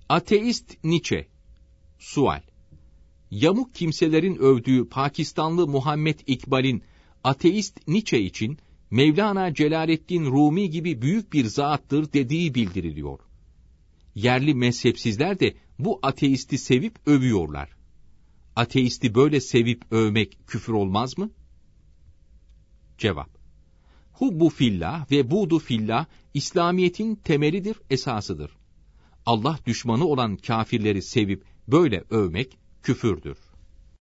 Ateist Nietzsche. Sual: Yamuk kimselerin övdüğü Pakistanlı Muhammed İkbal'in ateist Nietzsche için Mevlana Celaleddin Rumi gibi büyük bir zattır dediği bildiriliyor. Yerli mezhepsizler de bu ateisti sevip övüyorlar. Ateisti böyle sevip övmek küfür olmaz mı? Cevap: Hubbu fillah ve buğdu fillah İslamiyet'in temelidir, esasıdır. Allah düşmanı olan kafirleri sevip böyle övmek küfürdür.